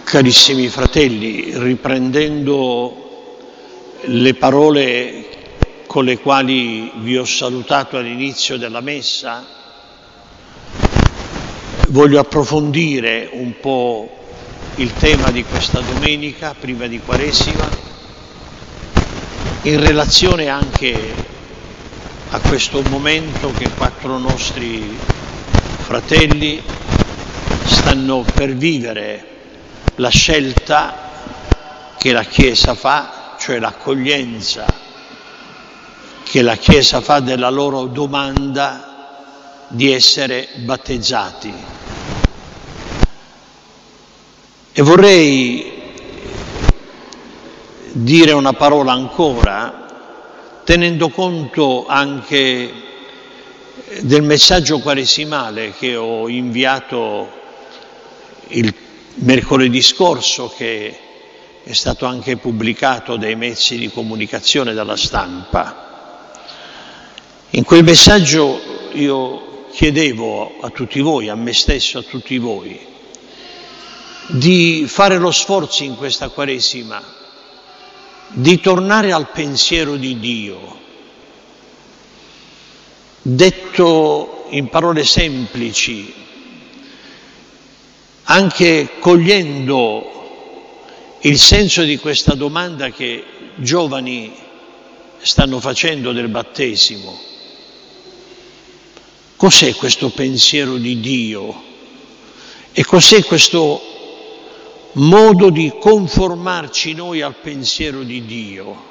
Carissimi fratelli, riprendendo le parole con le quali vi ho salutato all'inizio della messa, voglio approfondire un po' il tema di questa domenica, prima di Quaresima, in relazione anche a questo momento che 4 nostri fratelli stanno per vivere, la scelta che la Chiesa fa, cioè l'accoglienza che la Chiesa fa della loro domanda di essere battezzati. E vorrei dire una parola ancora, tenendo conto anche del messaggio quaresimale che ho inviato il mercoledì scorso, che è stato anche pubblicato dai mezzi di comunicazione, dalla stampa. In quel messaggio io chiedevo a tutti voi, a me stesso, a tutti voi, di fare lo sforzo in questa Quaresima di tornare al pensiero di Dio. Detto in parole semplici, anche cogliendo il senso di questa domanda che giovani stanno facendo del battesimo. Cos'è questo pensiero di Dio? E cos'è questo modo di conformarci noi al pensiero di Dio?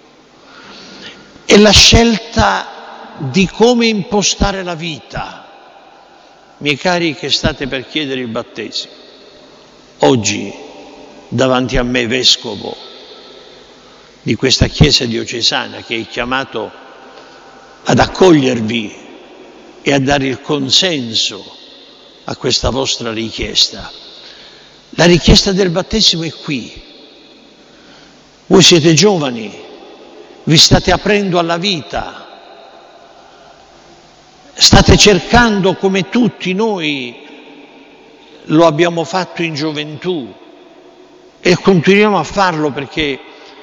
È la scelta di come impostare la vita. Miei cari che state per chiedere il battesimo, oggi davanti a me, vescovo di questa Chiesa diocesana che è chiamato ad accogliervi e a dare il consenso a questa vostra richiesta. La richiesta del battesimo è qui. Voi siete giovani, vi state aprendo alla vita, state cercando, come tutti noi lo abbiamo fatto in gioventù e continuiamo a farlo, perché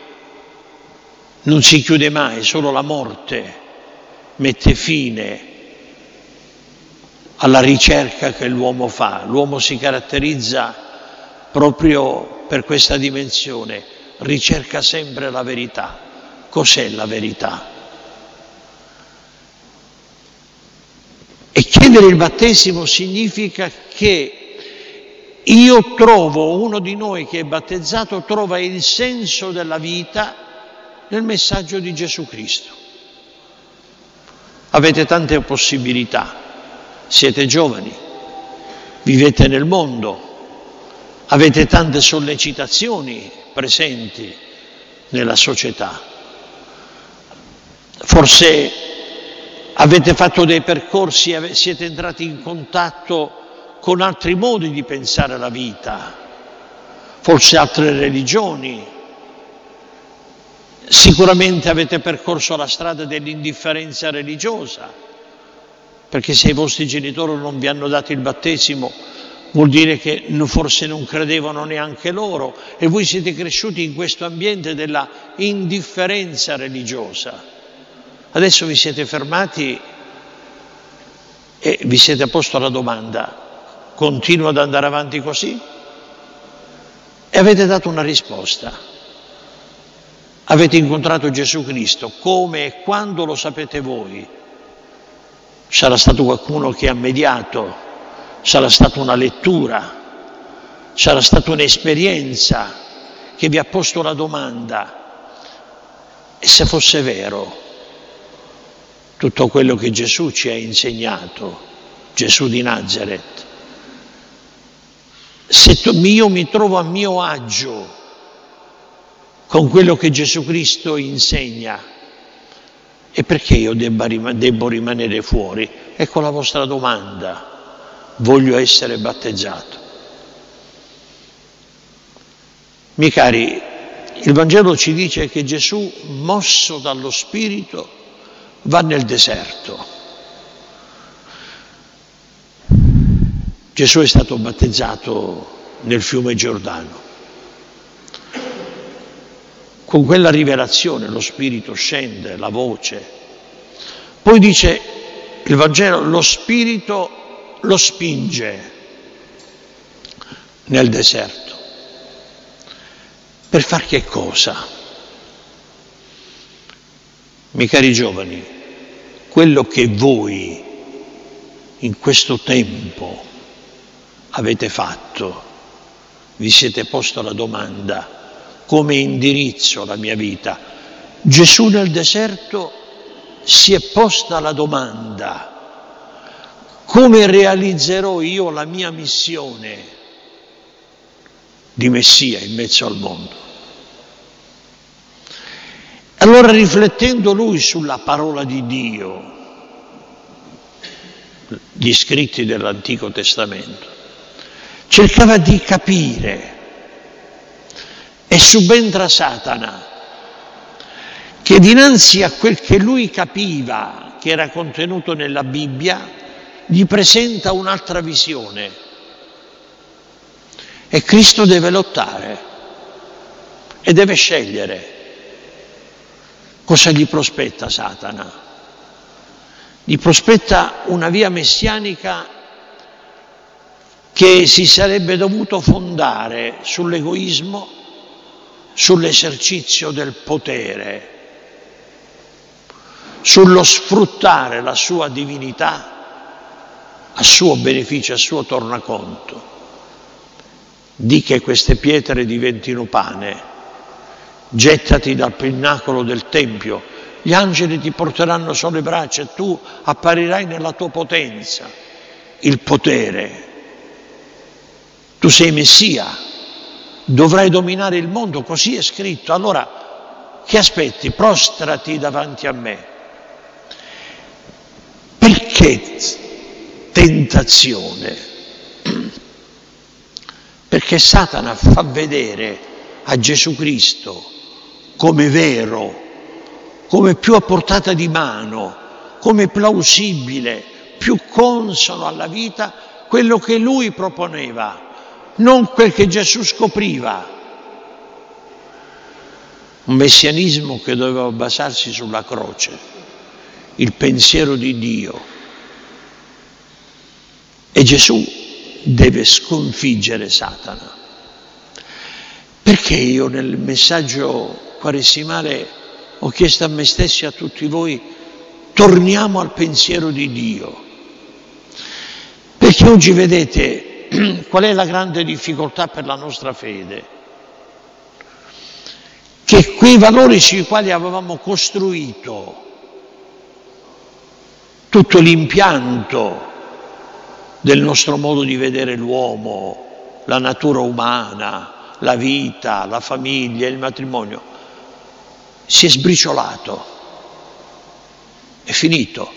non si chiude mai, solo la morte mette fine alla ricerca che l'uomo fa. L'uomo si caratterizza proprio per questa dimensione, ricerca sempre la verità. Cos'è la verità? E chiedere il battesimo significa che io trovo, uno di noi che è battezzato trova il senso della vita nel messaggio di Gesù Cristo. Avete tante possibilità, siete giovani, vivete nel mondo, avete tante sollecitazioni presenti nella società. Forse avete fatto dei percorsi, siete entrati in contatto con altri modi di pensare la vita, forse altre religioni. Sicuramente avete percorso la strada dell'indifferenza religiosa, perché se i vostri genitori non vi hanno dato il battesimo vuol dire che forse non credevano neanche loro, e voi siete cresciuti in questo ambiente della indifferenza religiosa. Adesso vi siete fermati e vi siete posto la domanda: continuo ad andare avanti così? E avete dato una risposta. Avete incontrato Gesù Cristo, come e quando lo sapete voi. Sarà stato qualcuno che ha mediato, sarà stata una lettura, sarà stata un'esperienza che vi ha posto la domanda. E se fosse vero tutto quello che Gesù ci ha insegnato, Gesù di Nazaret, se io mi trovo a mio agio con quello che Gesù Cristo insegna, e perché io debbo rimanere fuori? Ecco la vostra domanda: voglio essere battezzato. Miei cari, il Vangelo ci dice che Gesù, mosso dallo Spirito, va nel deserto. Gesù è stato battezzato nel fiume Giordano. con quella rivelazione lo Spirito scende, la voce. Poi dice il Vangelo, lo Spirito lo spinge nel deserto. Per far che cosa? Miei cari giovani, quello che voi in questo tempo avete fatto, vi siete posto la domanda: come indirizzo la mia vita? Gesù nel deserto si è posta la domanda: come realizzerò io la mia missione di Messia in mezzo al mondo? Allora, riflettendo lui sulla parola di Dio, gli scritti dell'Antico Testamento, cercava di capire, e subentra Satana, che dinanzi a quel che lui capiva, che era contenuto nella Bibbia, gli presenta un'altra visione. E Cristo deve lottare e deve scegliere. Cosa gli prospetta Satana? Gli prospetta una via messianica che si sarebbe dovuto fondare sull'egoismo, sull'esercizio del potere, sullo sfruttare la sua divinità a suo beneficio, a suo tornaconto. Di che queste pietre diventino pane, gettati dal pinnacolo del Tempio, gli angeli ti porteranno sulle braccia e tu apparirai nella tua potenza, il potere. Tu sei Messia, dovrai dominare il mondo, così è scritto. Allora, che aspetti? Prostrati davanti a me. Perché tentazione? Perché Satana fa vedere a Gesù Cristo come vero, come più a portata di mano, come plausibile, più consono alla vita quello che lui proponeva, non quel che Gesù scopriva. Un messianismo che doveva basarsi sulla croce, il pensiero di Dio. E Gesù deve sconfiggere Satana. Perché io nel messaggio quaresimale ho chiesto a me stesso e a tutti voi: torniamo al pensiero di Dio. Perché oggi vedete qual è la grande difficoltà per la nostra fede? Che quei valori sui quali avevamo costruito tutto l'impianto del nostro modo di vedere l'uomo, la natura umana, la vita, la famiglia, il matrimonio, si è sbriciolato, è finito.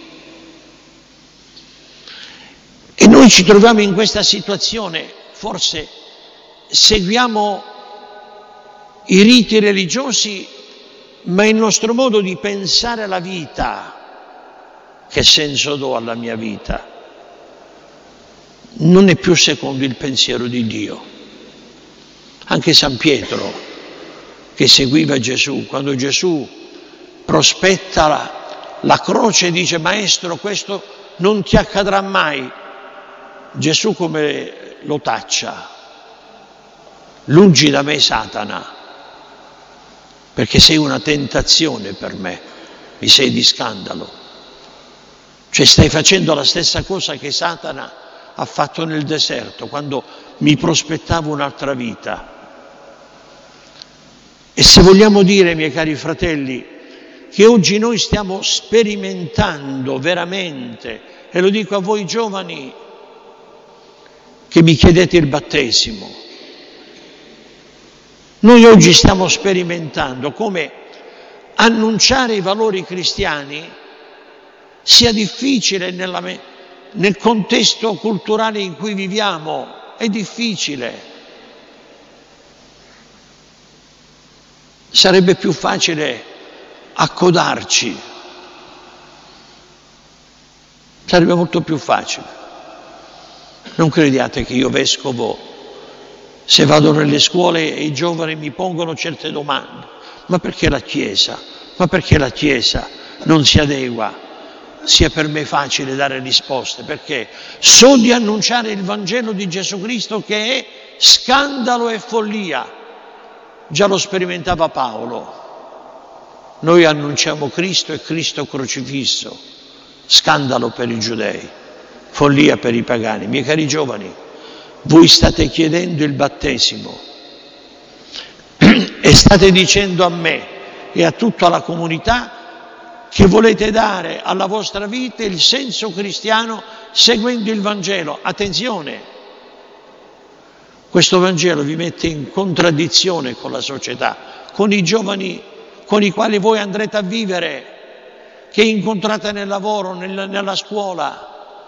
E noi ci troviamo in questa situazione, forse seguiamo i riti religiosi, ma il nostro modo di pensare alla vita, che senso do alla mia vita, non è più secondo il pensiero di Dio. Anche San Pietro, che seguiva Gesù, quando Gesù prospetta la croce, dice: Maestro, questo non ti accadrà mai. Gesù come lo taccia: lungi da me, Satana, perché sei una tentazione per me, mi sei di scandalo. Cioè stai facendo la stessa cosa che Satana ha fatto nel deserto, quando mi prospettavo un'altra vita. E se vogliamo dire, miei cari fratelli, che oggi noi stiamo sperimentando veramente, e lo dico a voi giovani che mi chiedete il battesimo, noi oggi stiamo sperimentando come annunciare i valori cristiani sia difficile nel contesto culturale in cui viviamo, è difficile. Sarebbe più facile accodarci, sarebbe molto più facile. Non crediate che io vescovo, se vado nelle scuole e i giovani mi pongono certe domande, ma perché la Chiesa? Ma perché la Chiesa non si adegua? Sia per me facile dare risposte, perché so di annunciare il Vangelo di Gesù Cristo, che è scandalo e follia. Già lo sperimentava Paolo. Noi annunciamo Cristo e Cristo crocifisso, scandalo per i giudei, follia per i pagani. Miei cari giovani, voi state chiedendo il battesimo e state dicendo a me e a tutta la comunità che volete dare alla vostra vita il senso cristiano seguendo il Vangelo. Attenzione, questo Vangelo vi mette in contraddizione con la società, con i giovani con i quali voi andrete a vivere, che incontrate nel lavoro, nella scuola.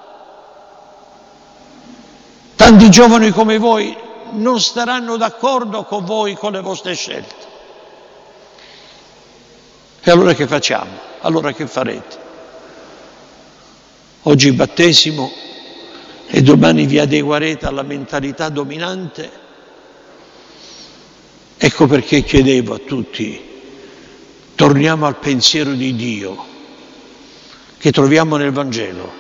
Tanti giovani come voi non staranno d'accordo con voi, con le vostre scelte. E allora che facciamo? Allora che farete? Oggi battesimo e domani vi adeguerete alla mentalità dominante? Ecco perché chiedevo a tutti, torniamo al pensiero di Dio che troviamo nel Vangelo.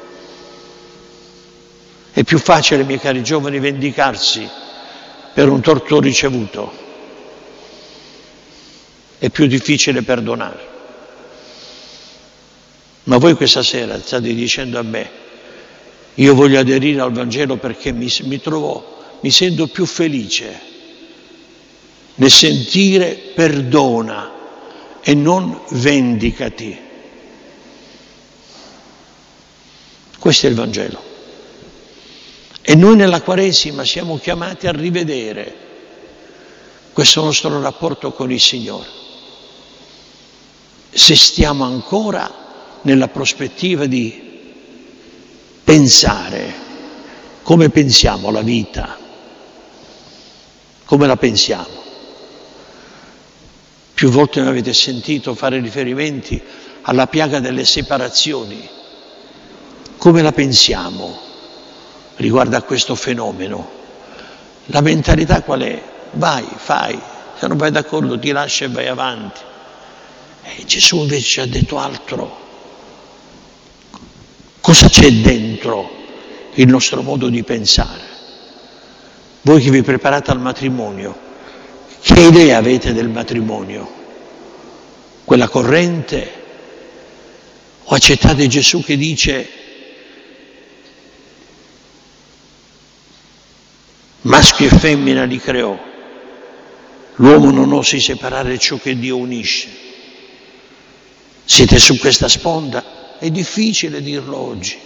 È più facile, miei cari giovani, vendicarsi per un torto ricevuto. È più difficile perdonare. Ma voi questa sera state dicendo a me, io voglio aderire al Vangelo perché mi sento più felice nel sentire perdona e non vendicati. Questo è il Vangelo. E noi nella Quaresima siamo chiamati a rivedere questo nostro rapporto con il Signore. Se stiamo ancora nella prospettiva di pensare come pensiamo la vita, come la pensiamo. Più volte mi avete sentito fare riferimenti alla piaga delle separazioni. Come la pensiamo riguardo a questo fenomeno? La mentalità qual è? Vai, fai, se non vai d'accordo ti lascia e vai avanti. E Gesù invece ci ha detto altro. Cosa c'è dentro il nostro modo di pensare? Voi che vi preparate al matrimonio, che idea avete del matrimonio? Quella corrente? O accettate Gesù che dice maschio e femmina li creò, l'uomo non osi separare ciò che Dio unisce? Siete su questa sponda? È difficile dirlo oggi.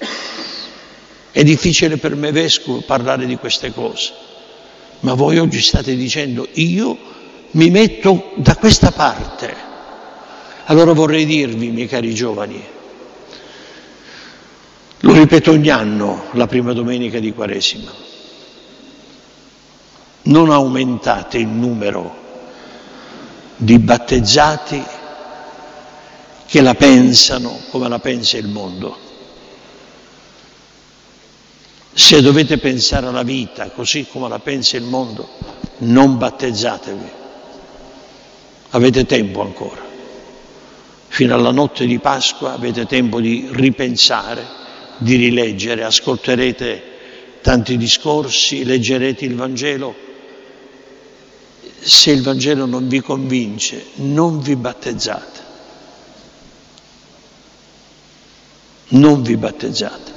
È difficile per me vescovo parlare di queste cose. Ma voi oggi state dicendo, io mi metto da questa parte. Allora vorrei dirvi, miei cari giovani, lo ripeto ogni anno, la prima domenica di Quaresima, non aumentate il numero di battezzati che la pensano come la pensa il mondo. Se dovete pensare alla vita così come la pensa il mondo, non battezzatevi. Avete tempo ancora. Fino alla notte di Pasqua avete tempo di ripensare, di rileggere, ascolterete tanti discorsi, leggerete il Vangelo. Se il Vangelo non vi convince, non vi battezzate. Non vi battezzate.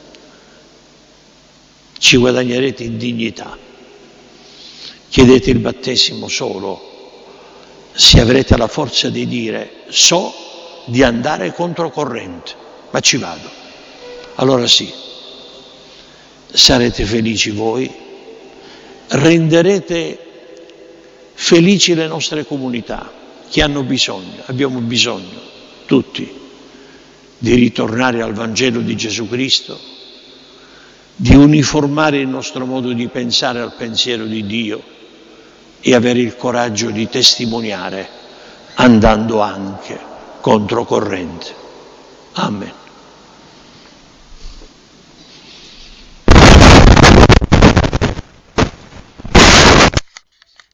Ci guadagnerete in dignità. Chiedete il battesimo solo se avrete la forza di dire so di andare controcorrente, ma ci vado. Allora sì, sarete felici voi, renderete felici le nostre comunità che hanno bisogno, abbiamo bisogno tutti di ritornare al Vangelo di Gesù Cristo, di uniformare il nostro modo di pensare al pensiero di Dio e avere il coraggio di testimoniare andando anche controcorrente. Amen.